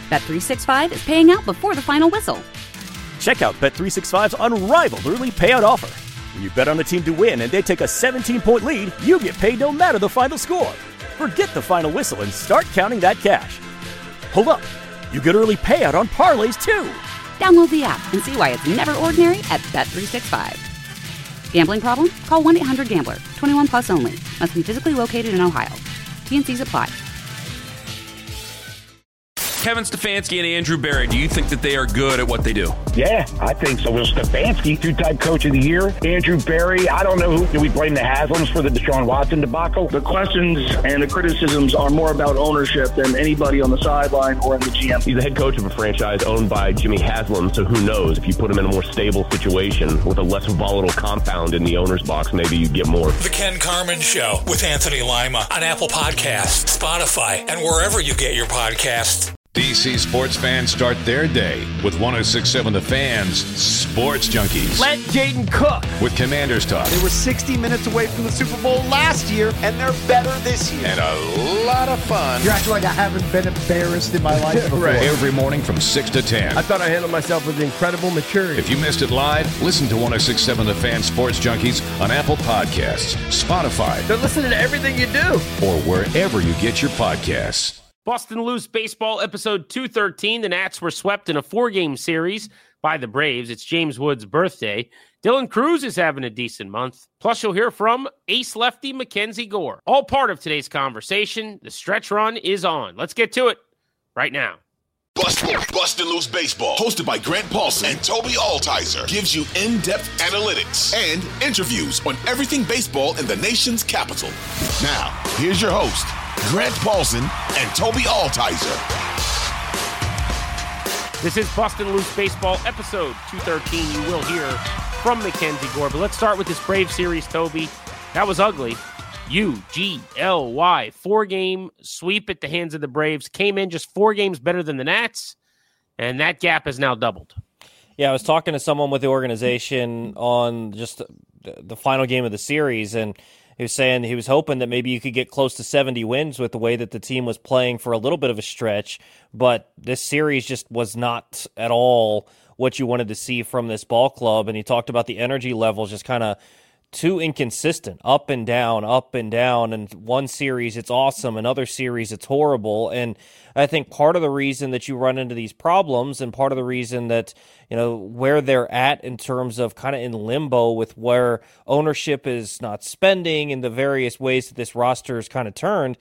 Bet365 is paying out before the final whistle. Check out Bet365's unrivaled early payout offer. When you bet on a team to win and they take a 17-point lead, you get paid no matter the final score. Forget the final whistle and start counting that cash. Hold up. You get early payout on parlays, too. Download the app and see why it's never ordinary at Bet365. Gambling problem? Call 1-800-GAMBLER. 21 plus only. Must be physically located in Ohio. T&Cs apply. Kevin Stefanski and Andrew Berry, do you think that they are good at what they do? Yeah, I think so. Well, Stefanski, two-time coach of the year. Andrew Berry, I don't know who. Do we blame the Haslams for the Deshaun Watson debacle? The questions and the criticisms are more about ownership than anybody on the sideline or in the GM. He's the head coach of a franchise owned by Jimmy Haslam, so who knows? If you put him in a more stable situation with a less volatile compound in the owner's box, maybe you get more. The Ken Carman Show with Anthony Lima on Apple Podcasts, Spotify, and wherever you get your podcasts. DC sports fans start their day with 106.7 The Fan's Sports Junkies. Let Jaden cook. With Commanders Talk. They were 60 minutes away from the Super Bowl last year, and they're better this year. And a lot of fun. You're acting like I haven't been embarrassed in my life before. Right. Every morning from 6 to 10. I thought I handled myself with incredible maturity. If you missed it live, listen to 106.7 The Fan Sports Junkies on Apple Podcasts, Spotify. They're listening to everything you do. Or wherever you get your podcasts. Boston Loose Baseball, episode 213. The Nats were swept in a 4-game series by the Braves. It's James Wood's birthday. Dylan Cruz is having a decent month. Plus, you'll hear from ace lefty Mackenzie Gore. All part of today's conversation. The stretch run is on. Let's get to it right now. Bustin' Loose Baseball, hosted by Grant Paulson and Toby Altizer, gives you in-depth analytics and interviews on everything baseball in the nation's capital. Now, here's your host, Grant Paulson and Toby Altizer. This is Bustin' Loose Baseball, episode 213. You will hear from Mackenzie Gore. But let's start with this Brave series, Toby. That was ugly. UGLY. 4-game sweep at the hands of the Braves. Came in just 4 games better than the Nats, and that gap has now doubled. Yeah, I was talking to someone with the organization on just the final game of the series, and he was saying he was hoping that maybe you could get close to 70 wins with the way that the team was playing for a little bit of a stretch, but this series just was not at all what you wanted to see from this ball club, and he talked about the energy levels just kind of too inconsistent, up and down, and one series it's awesome, another series it's horrible, and I think part of the reason that you run into these problems and part of the reason that, where they're at in terms of kind of in limbo with where ownership is not spending and the various ways that this roster is kind of turned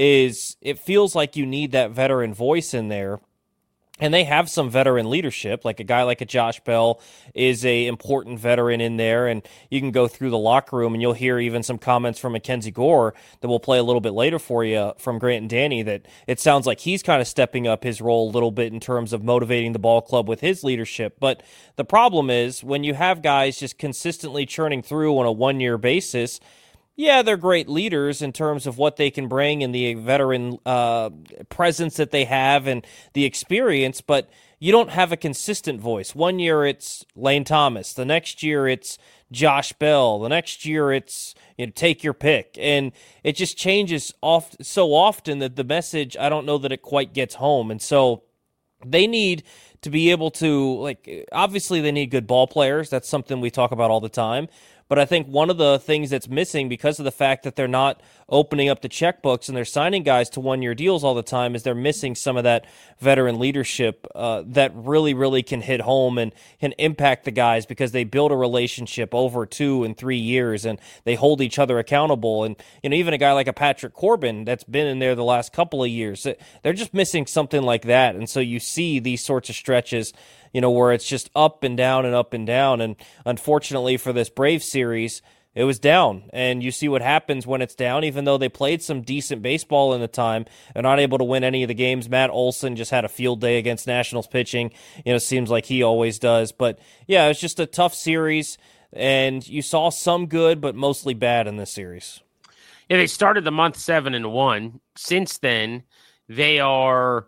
is it feels like you need that veteran voice in there. And they have some veteran leadership, like a guy like a Josh Bell is a important veteran in there, and you can go through the locker room and you'll hear even some comments from Mackenzie Gore that we'll play a little bit later for you from Grant and Danny that it sounds like he's kind of stepping up his role a little bit in terms of motivating the ball club with his leadership. But the problem is when you have guys just consistently churning through on a one-year basis, yeah, they're great leaders in terms of what they can bring and the veteran presence that they have and the experience, but you don't have a consistent voice. One year it's Lane Thomas. The next year it's Josh Bell. The next year it's take your pick. And it just changes so often that the message, I don't know that it quite gets home. And so they need to be able to, obviously they need good ball players. That's something we talk about all the time. But I think one of the things that's missing because of the fact that they're not opening up the checkbooks and they're signing guys to one-year deals all the time is they're missing some of that veteran leadership that really, really can hit home and can impact the guys because they build a relationship over 2 and 3 years and they hold each other accountable. And, even a guy like a Patrick Corbin that's been in there the last couple of years, they're just missing something like that. And so you see these sorts of stretches where it's just up and down and up and down. And unfortunately for this Braves series, it was down. And you see what happens when it's down, even though they played some decent baseball in the time. They're not able to win any of the games. Matt Olson just had a field day against Nationals pitching. Seems like he always does. But, yeah, it was just a tough series. And you saw some good, but mostly bad in this series. Yeah, they started the month 7-1. Since then, they are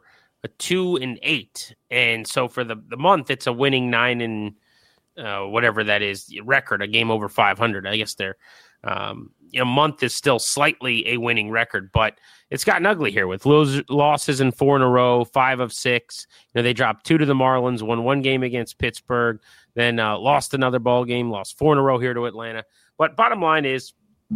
2-8, and so for the month it's a winning 9 and whatever that is record, a game over 500. I guess they're month is still slightly a winning record, but it's gotten ugly here with losses in 4 in a row, 5 of 6. They dropped 2 to the Marlins, won 1 game against Pittsburgh, then lost another ball game, lost 4 in a row here to Atlanta. But bottom line is,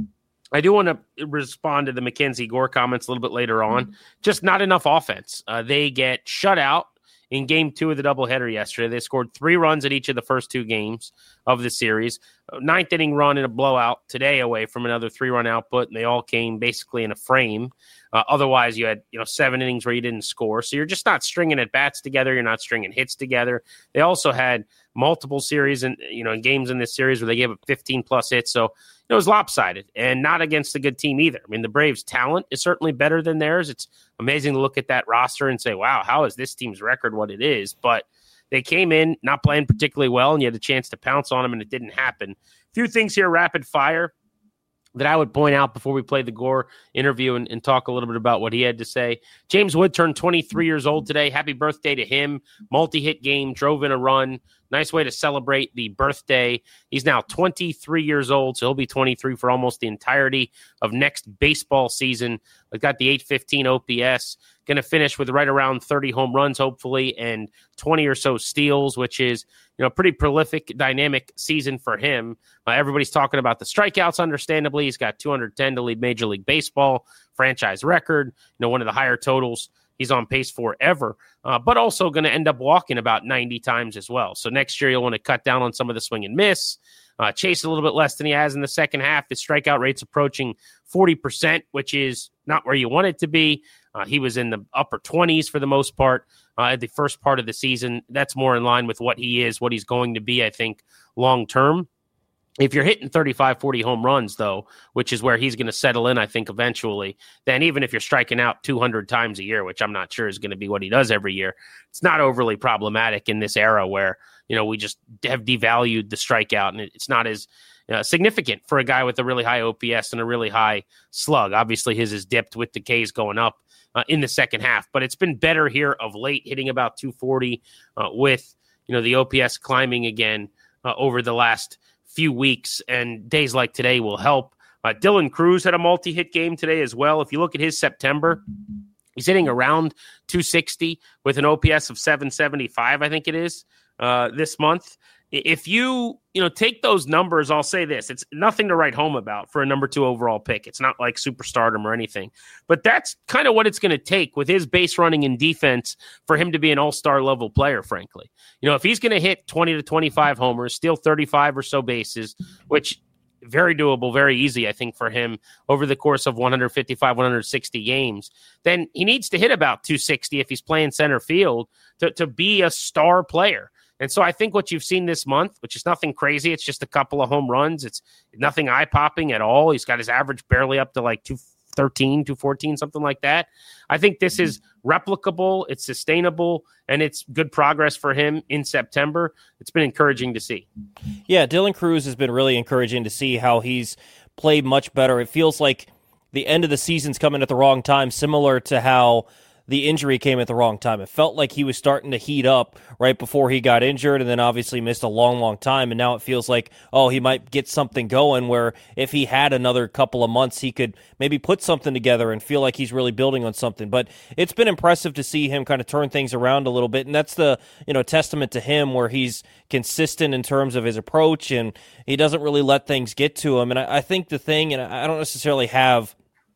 I do want to respond to the Mackenzie Gore comments a little bit later on. Just not enough offense. They get shut out in game 2 of the doubleheader yesterday. They scored 3 runs at each of the first 2 games of the series. 9th inning run in a blowout today away from another 3-run output, and they all came basically in a frame. Otherwise, you had 7 innings where you didn't score. So you're just not stringing at bats together. You're not stringing hits together. They also had multiple series and in games in this series where they gave up 15+ hits. So it was lopsided and not against a good team either. I mean, the Braves' talent is certainly better than theirs. It's amazing to look at that roster and say, wow, how is this team's record what it is? But they came in not playing particularly well, and you had a chance to pounce on them, and it didn't happen. A few things here, rapid fire, that I would point out before we play the Gore interview and talk a little bit about what he had to say. James Wood turned 23 years old today. Happy birthday to him. Multi-hit game, drove in a run. Nice way to celebrate the birthday. He's now 23 years old, so he'll be 23 for almost the entirety of next baseball season. We've got the 815 OPS. Going to finish with right around 30 home runs, hopefully, and 20 or so steals, which is a pretty prolific, dynamic season for him. Everybody's talking about the strikeouts, understandably. He's got 210 to lead Major League Baseball, franchise record, one of the higher totals he's on pace for ever, but also going to end up walking about 90 times as well. So next year, you'll want to cut down on some of the swing and miss, chase a little bit less than he has in the second half. His strikeout rate's approaching 40%, which is not where you want it to be. He was in the upper 20s for the most part at the first part of the season. That's more in line with what he is, what he's going to be, I think, long-term. If you're hitting 35, 40 home runs, though, which is where he's going to settle in, I think, eventually, then even if you're striking out 200 times a year, which I'm not sure is going to be what he does every year, it's not overly problematic in this era where, we just have devalued the strikeout, and it's not as significant for a guy with a really high OPS and a really high slug. Obviously, his is dipped with the Ks going up in the second half, but it's been better here of late, hitting about 240 with, the OPS climbing again over the last few weeks, and days like today will help. Dylan Cruz had a multi-hit game today as well. If you look at his September, he's hitting around 260 with an OPS of 775, I think it is, this month. If you take those numbers, I'll say this. It's nothing to write home about for a number 2 overall pick. It's not like superstardom or anything. But that's kind of what it's going to take with his base running and defense for him to be an all-star level player, frankly. If he's going to hit 20 to 25 homers, steal 35 or so bases, which very doable, very easy, I think, for him over the course of 155, 160 games, then he needs to hit about 260 if he's playing center field to be a star player. And so I think what you've seen this month, which is nothing crazy, it's just a couple of home runs. It's nothing eye-popping at all. He's got his average barely up to like 213, 214, something like that. I think this is replicable, it's sustainable, and it's good progress for him in September. It's been encouraging to see. Yeah, Dylan Cruz has been really encouraging to see how he's played much better. It feels like the end of the season's coming at the wrong time, similar to how the injury came at the wrong time. It felt like he was starting to heat up right before he got injured and then obviously missed a long, long time. And now it feels like, he might get something going where if he had another couple of months, he could maybe put something together and feel like he's really building on something. But it's been impressive to see him kind of turn things around a little bit. And that's the, testament to him where he's consistent in terms of his approach and he doesn't really let things get to him. And I think the thing, and I don't necessarily have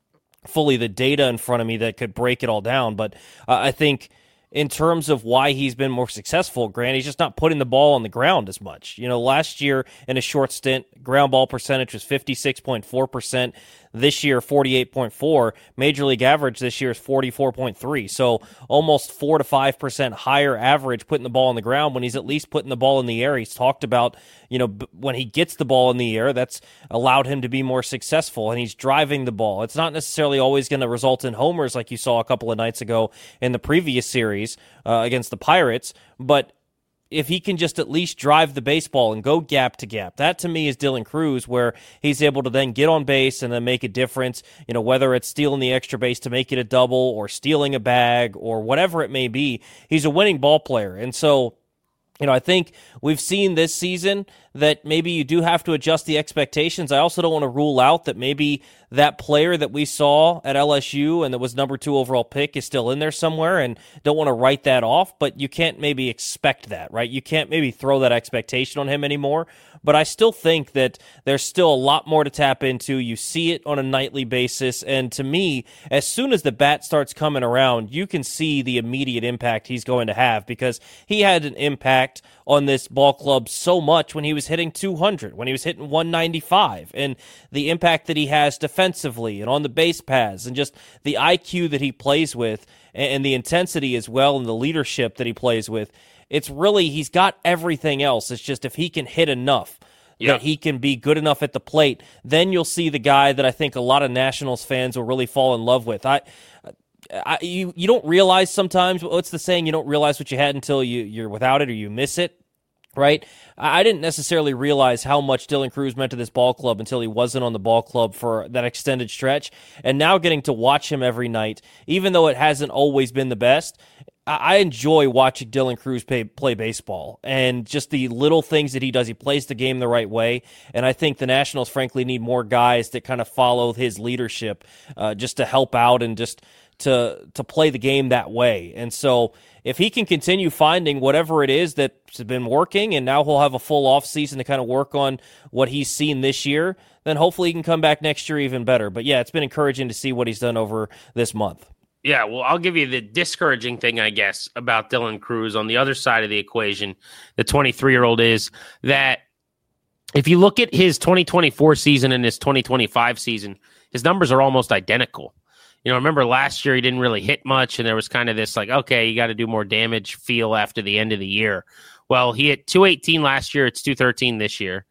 fully the data in front of me that could break it all down, but I think in terms of why he's been more successful, Grant, he's just not putting the ball on the ground as much. Last year in a short stint, ground ball percentage was 56.4%. This year, 48.4. Major league average this year is 44.3. So almost 4 to 5% higher average putting the ball on the ground when he's at least putting the ball in the air. He's talked about, when he gets the ball in the air, that's allowed him to be more successful, and he's driving the ball. It's not necessarily always going to result in homers like you saw a couple of nights ago in the previous series against the Pirates, but if he can just at least drive the baseball and go gap to gap, that to me is Dylan Cruz, where he's able to then get on base and then make a difference, whether it's stealing the extra base to make it a double or stealing a bag or whatever it may be. He's a winning ball player. And so, I think we've seen this season that maybe you do have to adjust the expectations. I also don't want to rule out that maybe that player that we saw at LSU and that was number 2 overall pick is still in there somewhere, and don't want to write that off, but you can't maybe expect that, right? You can't maybe throw that expectation on him anymore, but I still think that there's still a lot more to tap into. You see it on a nightly basis, and to me, as soon as the bat starts coming around, you can see the immediate impact he's going to have, because he had an impact on this ball club so much when he was hitting 200, when he was hitting 195, and the impact that he has defensively and on the base paths, and just the IQ that he plays with, and the intensity as well, and the leadership that he plays with. It's really, he's got everything else. It's just if he can hit enough, that he can be good enough at the plate, then you'll see the guy that I think a lot of Nationals fans will really fall in love with. You don't realize sometimes, what's the saying, you don't realize what you had until you're without it or you miss it, right? I didn't necessarily realize how much Dylan Crews meant to this ball club until he wasn't on the ball club for that extended stretch, and now getting to watch him every night, even though it hasn't always been the best, I enjoy watching Dylan Crews play baseball, and just the little things that he does. He plays the game the right way, and I think the Nationals, frankly, need more guys that kind of follow his leadership just to help out and just to play the game that way. And so if he can continue finding whatever it is that's been working, and now he'll have a full off season to kind of work on what he's seen this year, then hopefully he can come back next year even better. But yeah, it's been encouraging to see what he's done over this month. Yeah, well, I'll give you the discouraging thing, I guess, about Dylan Crews on the other side of the equation, the 23-year-old, is that if you look at his 2024 season and his 2025 season, his numbers are almost identical. You know, remember last year he didn't really hit much, and there was kind of this like, okay, you got to do more damage feel after the end of the year. Well, he hit 218 last year. It's 213 this year.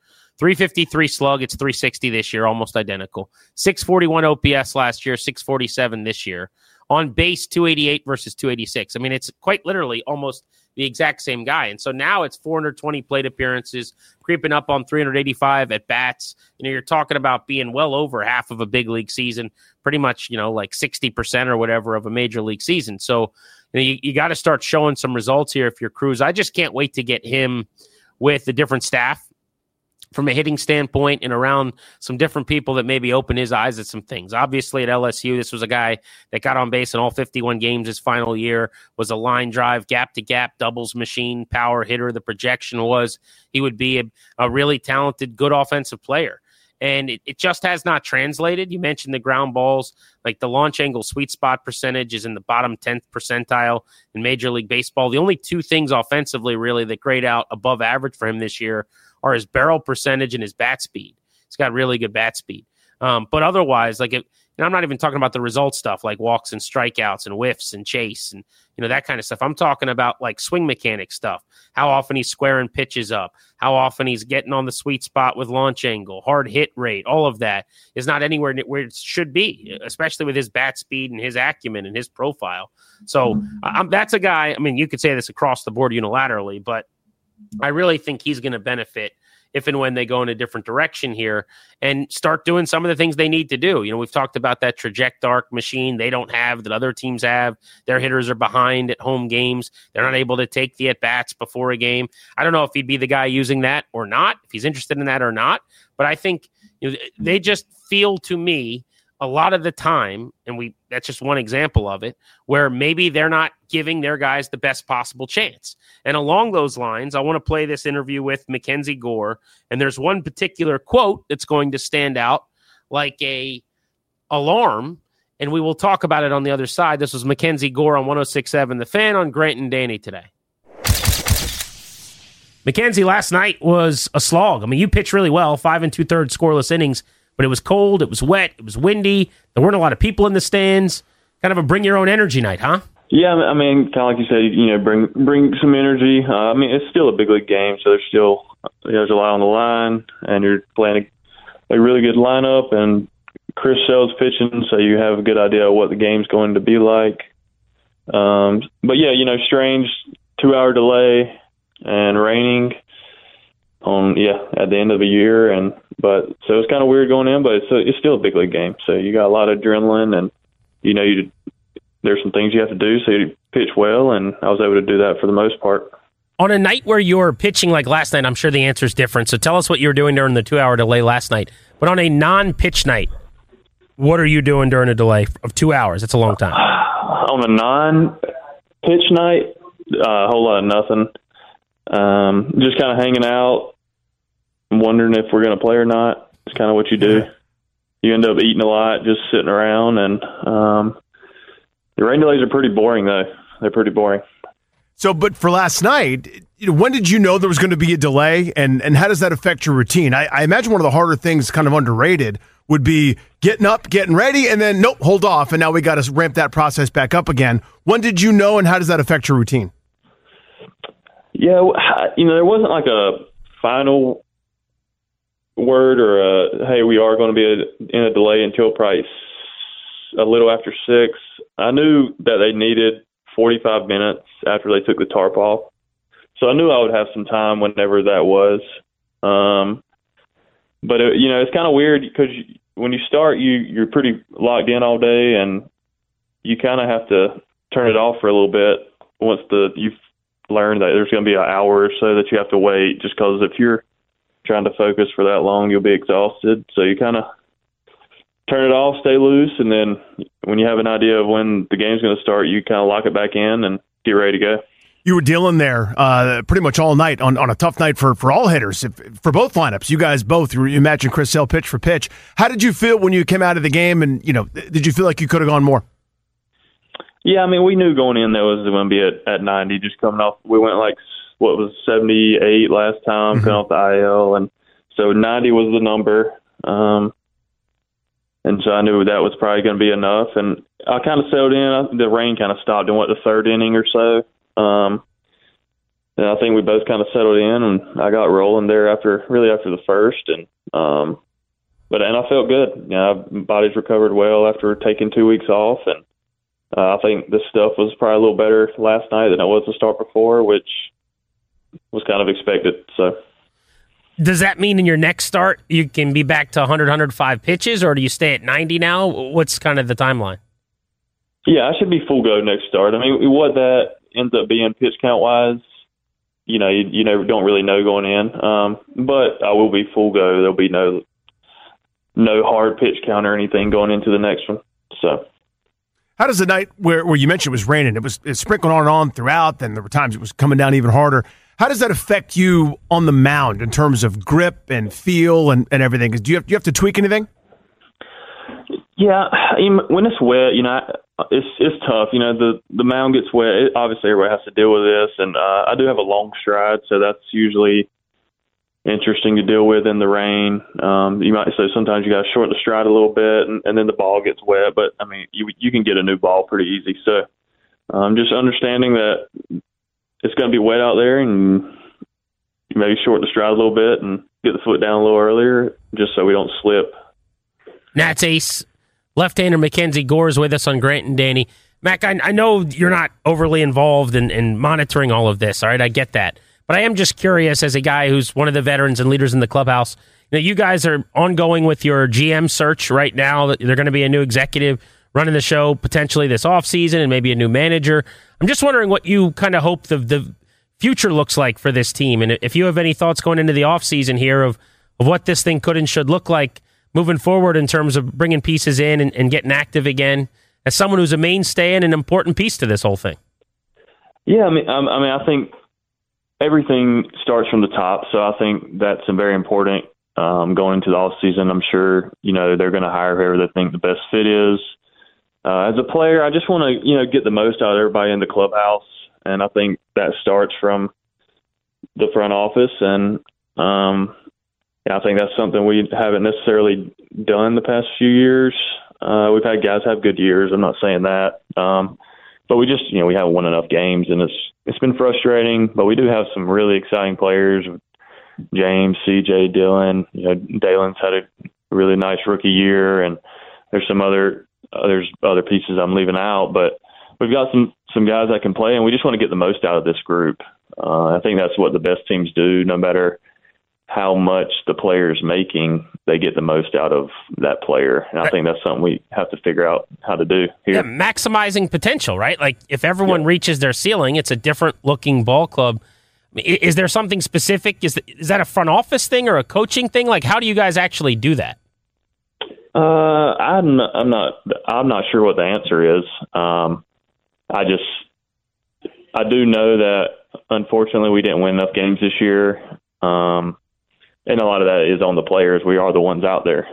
353 slug. It's 360 this year, almost identical. 641 OPS last year, 647 this year. On base, 288 versus 286. I mean, it's quite literally almost the exact same guy. And so now it's 420 plate appearances, creeping up on 385 at bats. You know, you're talking about being well over half of a big league season, pretty much, you know, like 60% or whatever of a major league season. So, you know, you got to start showing some results here if you're Crews. I just can't wait to get him with a different staff from a hitting standpoint and around some different people that maybe open his eyes at some things. Obviously at LSU, this was a guy that got on base in all 51 games his final year, was a line drive, gap-to-gap, doubles machine, power hitter. The projection was he would be a really talented, good offensive player. And it just has not translated. You mentioned the ground balls, like the launch angle sweet spot percentage is in the bottom 10th percentile in Major League Baseball. The only two things offensively really that grade out above average for him this year are his barrel percentage and his bat speed. He's got really good bat speed. But otherwise, like I'm not even talking about the result stuff like walks and strikeouts and whiffs and chase and that kind of stuff. I'm talking about like swing mechanic stuff, how often he's squaring pitches up, how often he's getting on the sweet spot with launch angle, hard hit rate. All of that is not anywhere where it should be, especially with his bat speed and his acumen and his profile. So that's a guy, I mean, you could say this across the board unilaterally, but I really think he's going to benefit if and when they go in a different direction here and start doing some of the things they need to do. You know, we've talked about that traject arc machine they don't have that other teams have. Their hitters are behind at home games. They're not able to take the at-bats before a game. I don't know if he'd be the guy using that or not, if he's interested in that or not, but I think they just feel to me a lot of the time, and that's just one example of it, where maybe they're not giving their guys the best possible chance. And along those lines, I want to play this interview with Mackenzie Gore, and there's one particular quote that's going to stand out like a alarm, and we will talk about it on the other side. This was Mackenzie Gore on 106.7 The Fan on Grant and Danny today. Mackenzie, last night was a slog. I mean, you pitched really well, 5 2/3 scoreless innings, but it was cold, it was wet, it was windy. There weren't a lot of people in the stands. Kind of a bring your own energy night, huh? Yeah, I mean, kind of like you said, bring some energy. I mean, it's still a big league game, so there's a lot on the line, and you're playing a really good lineup, and Chris Sell's pitching, so you have a good idea of what the game's going to be like. But yeah, strange 2-hour delay and raining at the end of the year, so it's kind of weird going in, but it's still a big league game. So you got a lot of adrenaline, and there's some things you have to do so you pitch well, and I was able to do that for the most part. On a night where you're pitching like last night, I'm sure the answer is different. So tell us what you were doing during the 2-hour delay last night. But on a non-pitch night, what are you doing during a delay of 2 hours? That's a long time. On a non-pitch night, a whole lot of nothing. Just kind of hanging out, wondering if we're going to play or not. It's kind of what you do. You end up eating a lot, just sitting around. And the rain delays are pretty boring, though. They're pretty boring. So, but for last night, when did you know there was going to be a delay, and how does that affect your routine? I imagine one of the harder things, kind of underrated, would be getting up, getting ready, and then, nope, hold off, and now we got to ramp that process back up again. When did you know, and how does that affect your routine? Yeah, there wasn't like a final word or hey, we are going to be in a delay until probably a little after 6. I knew that they needed 45 minutes after they took the tarp off. So I knew I would have some time whenever that was. But, it's kind of weird because when you start, you're pretty locked in all day, and you kind of have to turn it off for a little bit once you've learned that there's going to be an hour or so that you have to wait, just because if you're trying to focus for that long, you'll be exhausted. So you kind of turn it off, stay loose, and then when you have an idea of when the game's going to start, you kind of lock it back in and get ready to go. You were dealing there pretty much all night on a tough night for all hitters, for both lineups. You guys both, you imagine Chris Sale pitch for pitch. How did you feel when you came out of the game, and did you feel like you could have gone more? Yeah, I mean, we knew going in that was going to be at 90, just coming off. We went 78 last time, coming off the IL, and so 90 was the number. And so I knew that was probably going to be enough. And I kind of settled in. The rain kind of stopped in the third inning or so. And I think we both kind of settled in, and I got rolling there after the first. And I felt good. My body's recovered well after taking 2 weeks off. And I think this stuff was probably a little better last night than it was the start before, which was kind of expected. So. Does that mean in your next start you can be back to 100, 105 pitches, or do you stay at 90 now? What's kind of the timeline? Yeah, I should be full go next start. I mean, what that ends up being pitch count-wise, you never don't really know going in. But I will be full go. There'll be no hard pitch count or anything going into the next one. So. How does the night where you mentioned it was raining, it was sprinkling on and on throughout, then there were times it was coming down even harder. How does that affect you on the mound in terms of grip and feel and everything? Do you have to tweak anything? Yeah, when it's wet, it's tough. The mound gets wet. Obviously, everybody has to deal with this, and I do have a long stride, so that's usually interesting to deal with in the rain. You might say sometimes you got to shorten the stride a little bit, and then the ball gets wet. But I mean, you can get a new ball pretty easy. So just understanding that it's going to be wet out there, and you maybe shorten the stride a little bit and get the foot down a little earlier, just so we don't slip. Nats ace, left-hander Mackenzie Gore is with us on Grant and Danny. Mac, I know you're not overly involved in monitoring all of this, all right? I get that. But I am just curious, as a guy who's one of the veterans and leaders in the clubhouse, you guys are ongoing with your GM search right now. They're going to be a new executive running the show potentially this offseason and maybe a new manager. I'm just wondering what you kind of hope the future looks like for this team. And if you have any thoughts going into the offseason here of what this thing could and should look like moving forward in terms of bringing pieces in and getting active again as someone who's a mainstay and an important piece to this whole thing. Yeah, I think everything starts from the top. So I think that's very important going into the offseason. I'm sure, they're going to hire whoever they think the best fit is. As a player, I just want to, get the most out of everybody in the clubhouse. And I think that starts from the front office. And I think that's something we haven't necessarily done the past few years. We've had guys have good years. I'm not saying that. But we just, we haven't won enough games, and it's been frustrating. But we do have some really exciting players. James, CJ, Dylan. Dalen's had a really nice rookie year, and there's other pieces I'm leaving out. But we've got some guys that can play, and we just want to get the most out of this group. I think that's what the best teams do. No matter how much the player's making, they get the most out of that player. And I think that's something we have to figure out how to do here. Yeah, maximizing potential, right? Like if everyone reaches their ceiling, it's a different looking ball club. Is there something specific? Is that a front office thing or a coaching thing? Like, how do you guys actually do that? I'm not sure what the answer is. I do know that unfortunately we didn't win enough games this year, and a lot of that is on the players. We are the ones out there,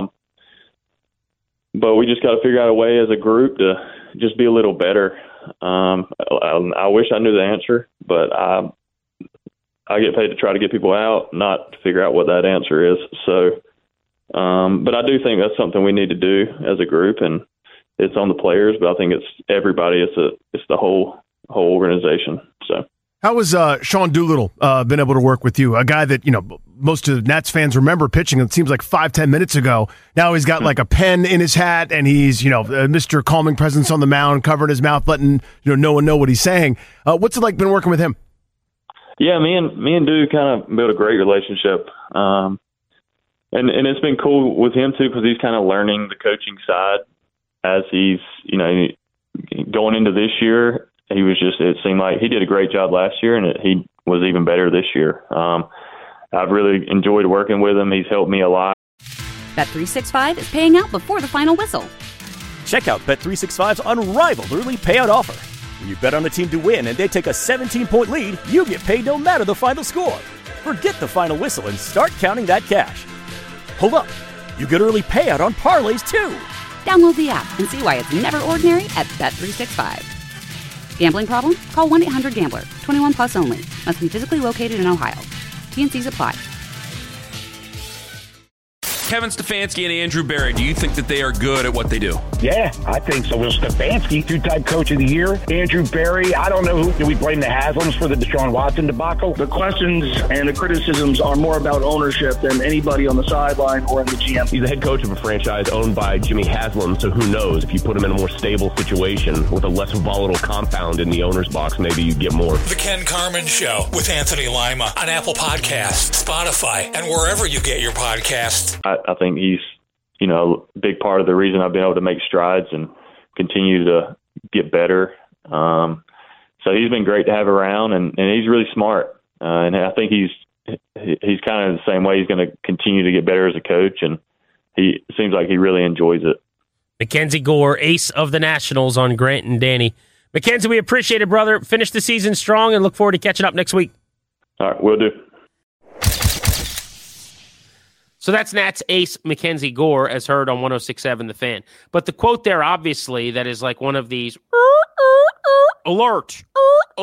but we just got to figure out a way as a group to just be a little better. I wish I knew the answer, but I get paid to try to get people out, not to figure out what that answer is. So, but I do think that's something we need to do as a group, and it's on the players, but I think it's everybody. It's the whole organization. So, how has Sean Doolittle been able to work with you? A guy that most of Nats fans remember pitching. It seems like 5-10 minutes ago. Now he's got like a pen in his hat, and he's Mr. Calming Presence on the mound, covering his mouth, letting no one know what he's saying. What's it like been working with him? Yeah, me and Dude kind of built a great relationship, and it's been cool with him too because he's kind of learning the coaching side as he's going into this year. It seemed like he did a great job last year, and he was even better this year. I've really enjoyed working with him. He's helped me a lot. Bet365 is paying out before the final whistle. Check out Bet365's unrivaled early payout offer. When you bet on a team to win and they take a 17-point lead, you get paid no matter the final score. Forget the final whistle and start counting that cash. Hold up. You get early payout on parlays, too. Download the app and see why it's never ordinary at Bet365. Gambling problem? Call 1-800-GAMBLER. 21 plus only. Must be physically located in Ohio. T&Cs apply. Kevin Stefanski and Andrew Berry, do you think that they are good at what they do? Yeah, I think so. Will Stefanski, two-time coach of the year. Andrew Berry, I don't know who. Do we blame the Haslams for the Deshaun Watson debacle? The questions and the criticisms are more about ownership than anybody on the sideline or in the GM. He's the head coach of a franchise owned by Jimmy Haslam, so who knows? If you put him in a more stable situation with a less volatile compound in the owner's box, maybe you get more. The Ken Carman Show with Anthony Lima on Apple Podcasts, Spotify, and wherever you get your podcasts. I think he's, a big part of the reason I've been able to make strides and continue to get better. So he's been great to have around, and he's really smart. And I think he's kind of the same way. He's going to continue to get better as a coach, and he seems like he really enjoys it. Mackenzie Gore, ace of the Nationals on Grant and Danny. Mackenzie, we appreciate it, brother. Finish the season strong and look forward to catching up next week. All right, will do. So that's Nats ace Mackenzie Gore, as heard on 106.7 The Fan. But the quote there, obviously, that is like one of these alert,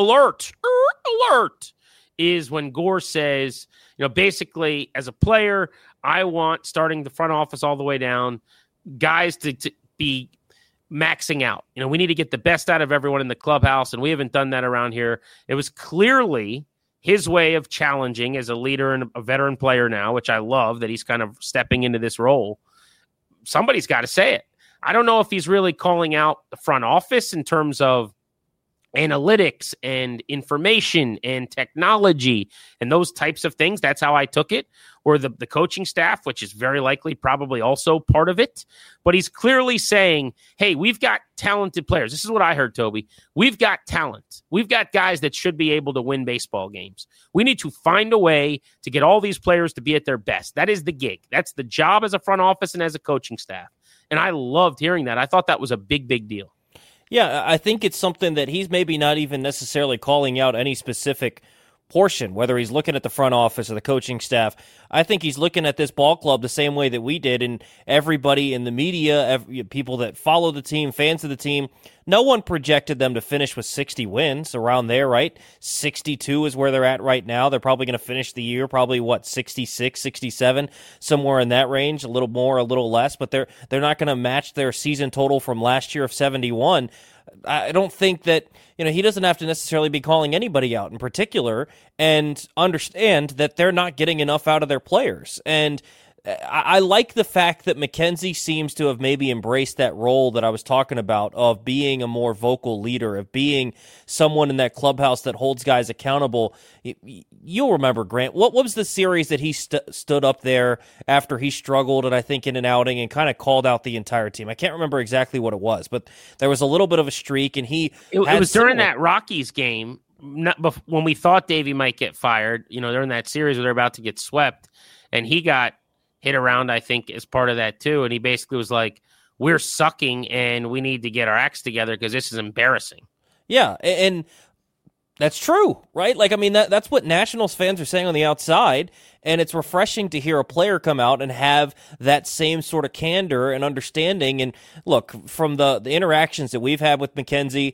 is when Gore says, basically, as a player, I want, starting the front office all the way down, guys to be maxing out. We need to get the best out of everyone in the clubhouse, and we haven't done that around here. It was clearly his way of challenging as a leader and a veteran player now, which I love that he's kind of stepping into this role. Somebody's got to say it. I don't know if he's really calling out the front office in terms of analytics and information and technology and those types of things. That's how I took it. Or the coaching staff, which is very likely probably also part of it. But he's clearly saying, hey, we've got talented players. This is what I heard, Toby. We've got talent. We've got guys that should be able to win baseball games. We need to find a way to get all these players to be at their best. That is the gig. That's the job as a front office and as a coaching staff. And I loved hearing that. I thought that was a big, big deal. Yeah, I think it's something that he's maybe not even necessarily calling out any specific portion, whether he's looking at the front office or the coaching staff. I think he's looking at this ball club the same way that we did, and everybody in the media, people that follow the team, fans of the team, no one projected them to finish with 60 wins, around there, right? 62 is where they're at right now. They're probably going to finish the year, 66, 67, somewhere in that range, a little more, a little less, but they're not going to match their season total from last year of 71. I don't think that, he doesn't have to necessarily be calling anybody out in particular and understand that they're not getting enough out of their players. And I like the fact that Mackenzie seems to have maybe embraced that role that I was talking about of being a more vocal leader, of being someone in that clubhouse that holds guys accountable. You'll remember, Grant, what was the series that he stood up there after he struggled, and I think in an outing, and kind of called out the entire team? I can't remember exactly what it was, but there was a little bit of a streak, and it was during that Rockies game when we thought Davey might get fired, during that series where they're about to get swept, and he got hit around, I think, as part of that too. And he basically was like, we're sucking and we need to get our acts together because this is embarrassing. Yeah, and that's true, right? Like, I mean, that's what Nationals fans are saying on the outside, and it's refreshing to hear a player come out and have that same sort of candor and understanding. And look, from the interactions that we've had with Mackenzie,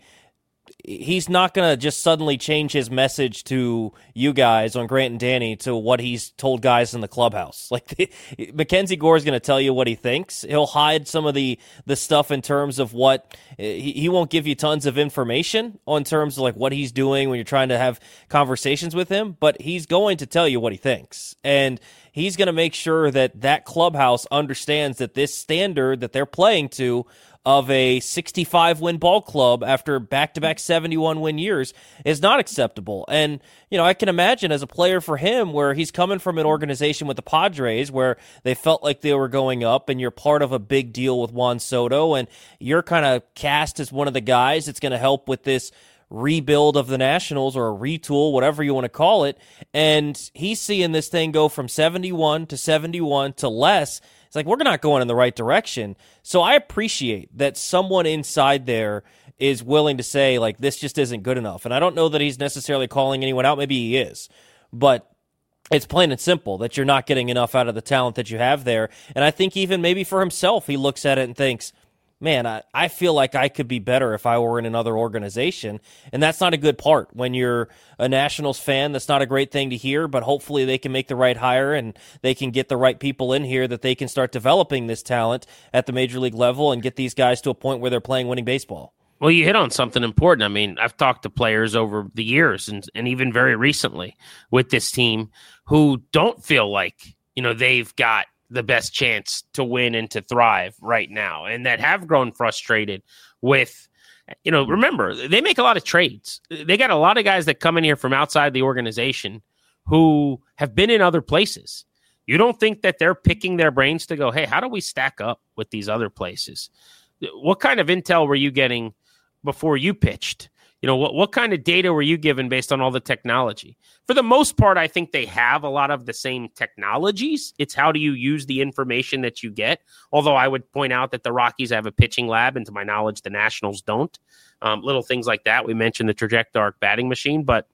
he's not going to just suddenly change his message to you guys on Grant and Danny to what he's told guys in the clubhouse. Like, Mackenzie Gore is going to tell you what he thinks. He'll hide some of the stuff in terms of what he won't give you tons of information on terms of like what he's doing when you're trying to have conversations with him, but he's going to tell you what he thinks. And he's going to make sure that clubhouse understands that this standard that they're playing to of a 65-win ball club after back-to-back 71-win years is not acceptable. And, I can imagine as a player for him where he's coming from an organization with the Padres where they felt like they were going up and you're part of a big deal with Juan Soto and you're kind of cast as one of the guys that's going to help with this rebuild of the Nationals or a retool, whatever you want to call it. And he's seeing this thing go from 71 to 71 to less. It's like, we're not going in the right direction. So I appreciate that someone inside there is willing to say, like, this just isn't good enough. And I don't know that he's necessarily calling anyone out. Maybe he is. But it's plain and simple that you're not getting enough out of the talent that you have there. And I think even maybe for himself, he looks at it and thinks, man, I feel like I could be better if I were in another organization. And that's not a good part. When you're a Nationals fan, that's not a great thing to hear, but hopefully they can make the right hire and they can get the right people in here that they can start developing this talent at the major league level and get these guys to a point where they're playing winning baseball. Well, you hit on something important. I mean, I've talked to players over the years and even very recently with this team who don't feel like, they've got the best chance to win and to thrive right now, and that have grown frustrated with, remember, they make a lot of trades. They got a lot of guys that come in here from outside the organization who have been in other places. You don't think that they're picking their brains to go, hey, how do we stack up with these other places? What kind of intel were you getting before you pitched? What kind of data were you given based on all the technology? For the most part, I think they have a lot of the same technologies. It's how do you use the information that you get? Although I would point out that the Rockies have a pitching lab, and to my knowledge, the Nationals don't. Little things like that. We mentioned the Trajectoric batting machine, but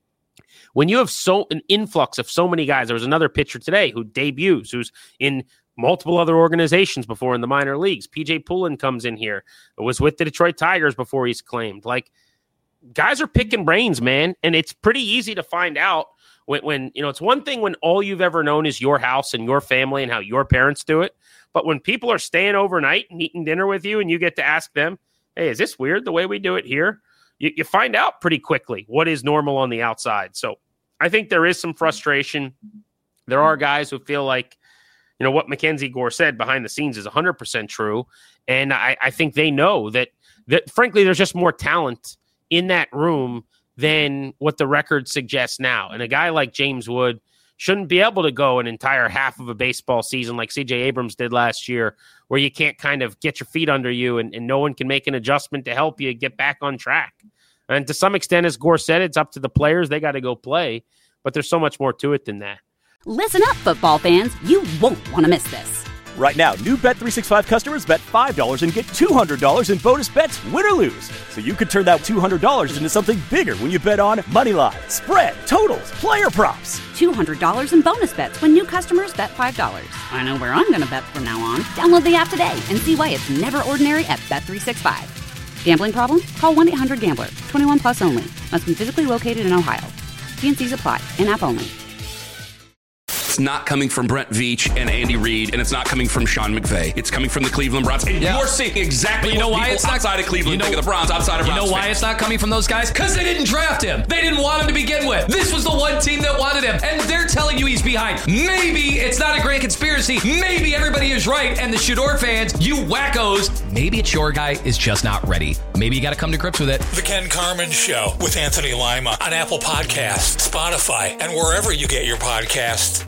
when you have an influx of so many guys, there was another pitcher today who debuts, who's in multiple other organizations before in the minor leagues. PJ Pullen comes in here, was with the Detroit Tigers before he's claimed. Like, guys are picking brains, man, and it's pretty easy to find out when it's one thing when all you've ever known is your house and your family and how your parents do it, but when people are staying overnight and eating dinner with you and you get to ask them, hey, is this weird the way we do it here? You find out pretty quickly what is normal on the outside. So I think there is some frustration. There are guys who feel like, what Mackenzie Gore said behind the scenes is 100% true, and I think they know that frankly, there's just more talent in that room than what the record suggests now. And a guy like James Wood shouldn't be able to go an entire half of a baseball season like C.J. Abrams did last year, where you can't kind of get your feet under you and no one can make an adjustment to help you get back on track. And to some extent, as Gore said, it's up to the players. They got to go play. But there's so much more to it than that. Listen up, football fans. You won't want to miss this. Right now, new Bet365 customers bet $5 and get $200 in bonus bets, win or lose. So you could turn that $200 into something bigger when you bet on moneyline, spread, totals, player props. $200 in bonus bets when new customers bet $5. I know where I'm going to bet from now on. Download the app today and see why it's never ordinary at Bet365. Gambling problem? Call 1-800-GAMBLER. 21 plus only. Must be physically located in Ohio. T&Cs apply. In-app only. It's not coming from Brent Veach and Andy Reid, and it's not coming from Sean McVay. It's coming from the Cleveland Browns. And you're seeing exactly what people outside of Cleveland think of the Browns, outside of Browns. You know why it's not coming from those guys? Because they didn't draft him. They didn't want him to begin with. This was the one team that wanted him, and they're telling you he's behind. Maybe it's not a great conspiracy. Maybe everybody is right, and the Shador fans, you wackos, maybe it's your guy is just not ready. Maybe you got to come to grips with it. The Ken Carman Show with Anthony Lima on Apple Podcasts, Spotify, and wherever you get your podcasts.